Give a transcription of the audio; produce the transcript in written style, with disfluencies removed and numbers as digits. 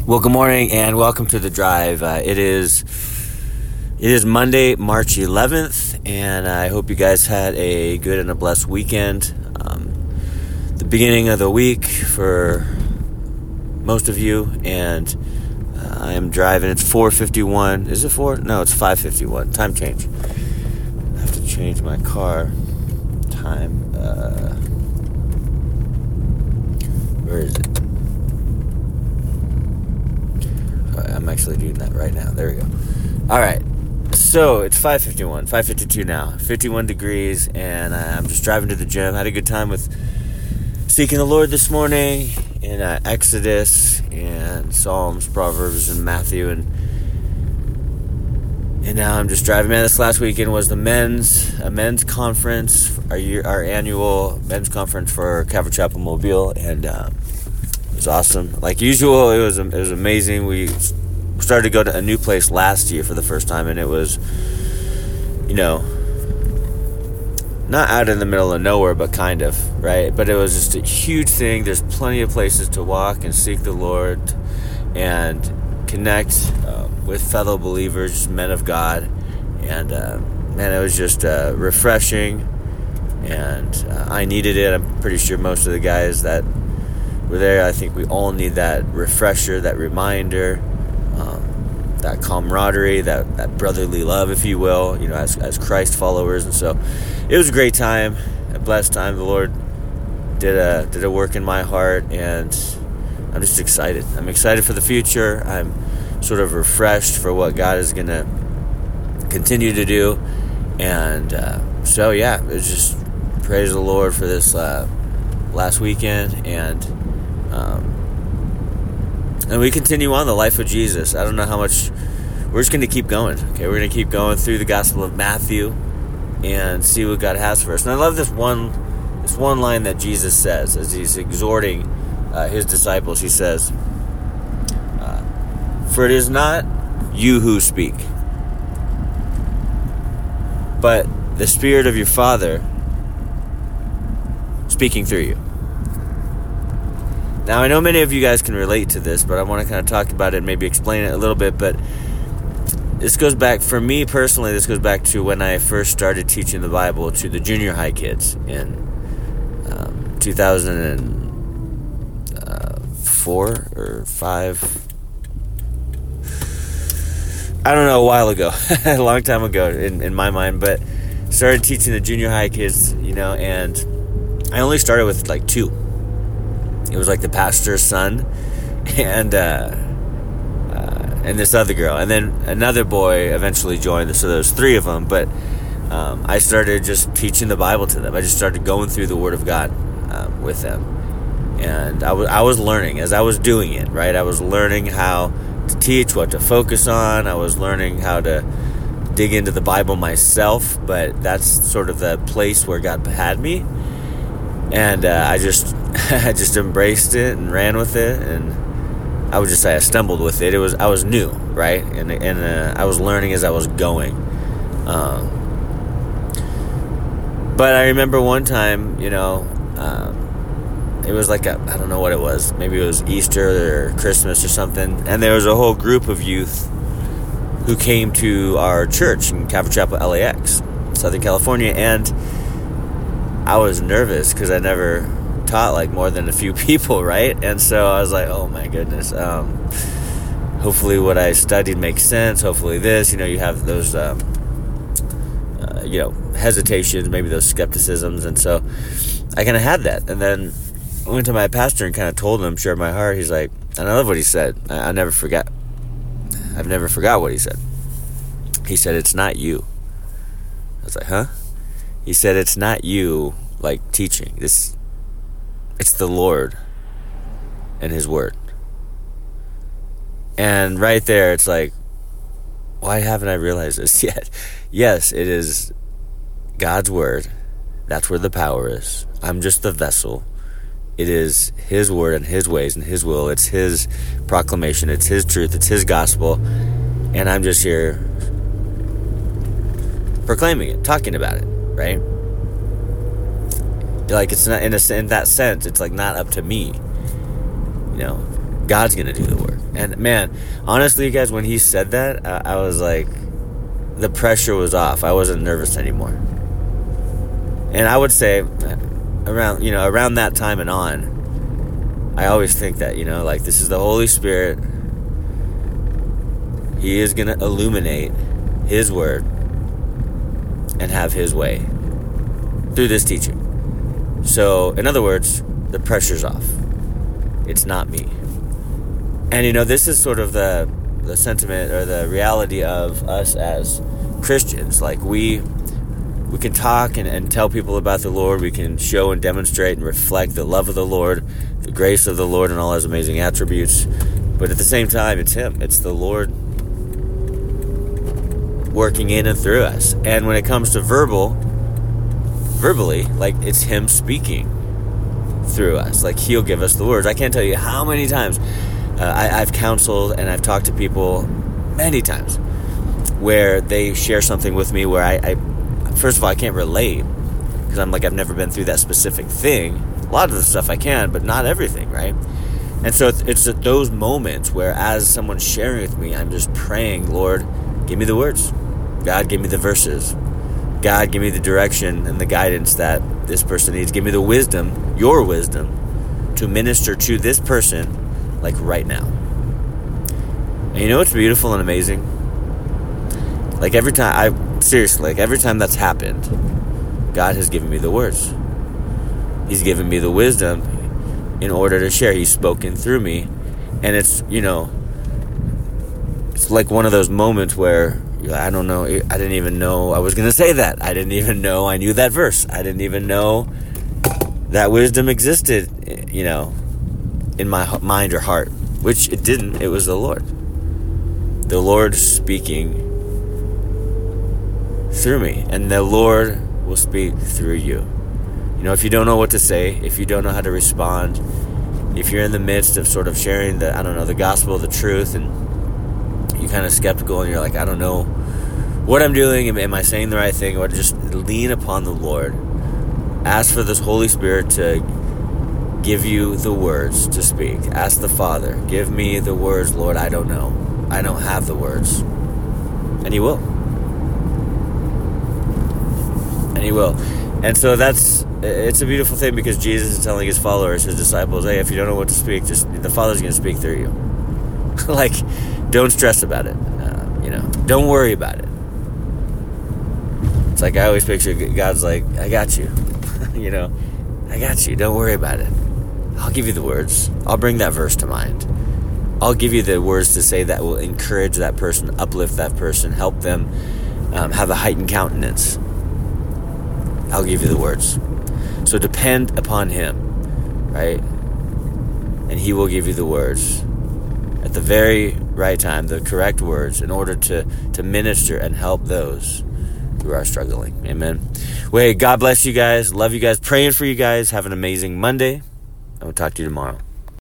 Well, good morning and welcome to The Drive. It is Monday, March 11th, and I hope you guys had a good and a blessed weekend. The beginning of the week for most of you, and I am driving. It's 4:51. Is it 4? No, it's 5:51. Time change. I have to change my car. Time. Where is it? I'm actually doing that right now. There we go. All right. So it's 5:51, 5:52 now, 51 degrees, and I'm just driving to the gym. Had a good time with seeking the Lord this morning in Exodus and Psalms, Proverbs, and Matthew, and now I'm just driving. Man, this last weekend was the men's conference, our annual men's conference for Calvary Chapel Mobile, and it was awesome. Like usual, it was amazing. We started to go to a new place last year for the first time, and it was, not out in the middle of nowhere, but kind of, right? But it was just a huge thing. There's plenty of places to walk and seek the Lord and connect with fellow believers, men of God. And, man, it was just refreshing, and I needed it. I'm pretty sure most of the guys that were there, I think we all need that refresher, that reminder, that camaraderie, that brotherly love, if you will, as Christ followers. And so it was a great time, a blessed time. The Lord did a work in my heart, and I'm just excited. I'm excited for the future. I'm sort of refreshed for what God is going to continue to do. And so, yeah, it was just praise the Lord for this last weekend. And we continue on the life of Jesus. I don't know how much. We're just going to keep going. Okay, we're going to keep going through the Gospel of Matthew and see what God has for us. And I love this one line that Jesus says as he's exhorting his disciples. He says, "For it is not you who speak, but the Spirit of your Father speaking through you." Now, I know many of you guys can relate to this, but I want to kind of talk about it and maybe explain it a little bit. But this goes back, for me personally, this goes back to when I first started teaching the Bible to the junior high kids in 2004 or 5. I don't know, a while ago, a long time ago in my mind, but started teaching the junior high kids, and I only started with like 2. It was like the pastor's son and this other girl. And then another boy eventually joined. So there was 3 of them. But I started just teaching the Bible to them. I just started going through the Word of God with them. And I was learning as I was doing it, right? I was learning how to teach, what to focus on. I was learning how to dig into the Bible myself. But that's sort of the place where God had me. And I just embraced it and ran with it, and I would just say I stumbled with it. I was new, right? And I was learning as I was going. But I remember one time, it was like I don't know what it was. Maybe it was Easter or Christmas or something, and there was a whole group of youth who came to our church in Calvary Chapel, LAX, Southern California, and I was nervous because I never taught like more than a few people, right? And so I was like, oh my goodness, hopefully what I studied makes sense. Hopefully this, you have those, hesitations, maybe those skepticisms. And so I kind of had that. And then I went to my pastor and kind of told him, shared my heart. He's like, and I love what he said. I've never forgot what he said. He said, "It's not you." I was like, huh? He said, "It's not you, like, teaching. It's the Lord and His Word." And right there, it's like, why haven't I realized this yet? Yes, it is God's Word. That's where the power is. I'm just the vessel. It is His Word and His ways and His will. It's His proclamation. It's His truth. It's His gospel. And I'm just here proclaiming it, talking about it. Right? Like, it's not in that sense. It's like not up to me. God's gonna do the work. And man, honestly, guys, when he said that, I was like, the pressure was off. I wasn't nervous anymore. And I would say around that time and on, I always think that, like, this is the Holy Spirit. He is going to illuminate his word and have his way through this teaching. So, in other words, the pressure's off. It's not me. And, this is sort of the sentiment or the reality of us as Christians. Like, we can talk and tell people about the Lord. We can show and demonstrate and reflect the love of the Lord, the grace of the Lord, and all his amazing attributes. But at the same time, it's him. It's the Lord working in and through us. And when it comes to verbally, like, it's him speaking through us. Like, he'll give us the words. I can't tell you how many times I've counseled and I've talked to people many times where they share something with me where I first of all, I can't relate because I'm like, I've never been through that specific thing. A lot of the stuff I can, but not everything, right? And so it's at those moments where, as someone's sharing with me, I'm just praying, Lord, give me the words. God, give me the verses. God, give me the direction and the guidance that this person needs. Give me the wisdom, your wisdom, to minister to this person, like, right now. And you know what's beautiful and amazing? Like, every time that's happened, God has given me the words. He's given me the wisdom in order to share. He's spoken through me. And it's, it's like one of those moments where you're like, I don't know, I didn't even know I was going to say that. I didn't even know I knew that verse. I didn't even know that wisdom existed, in my mind or heart, which it didn't. It was the Lord. The Lord speaking through me, and the Lord will speak through you. If you don't know what to say, if you don't know how to respond, if you're in the midst of sort of sharing the gospel, the truth, and you're kind of skeptical and you're like, I don't know what I'm doing, am I saying the right thing? Or just lean upon the Lord. Ask for this Holy Spirit to give you the words to speak. Ask the Father, give me the words, Lord, I don't know. I don't have the words. And he will. And he will. And so it's a beautiful thing, because Jesus is telling his followers, his disciples, hey, if you don't know what to speak, the Father's going to speak through you. Like, don't stress about it. Don't worry about it. It's like, I always picture God's like, I got you. I got you. Don't worry about it. I'll give you the words. I'll bring that verse to mind. I'll give you the words to say that will encourage that person, uplift that person, help them have a heightened countenance. I'll give you the words. So depend upon him, right? And he will give you the words at the very right time, the correct words, in order to minister and help those who are struggling. Amen. Well, hey, God bless you guys. Love you guys. Praying for you guys. Have an amazing Monday. I will talk to you tomorrow.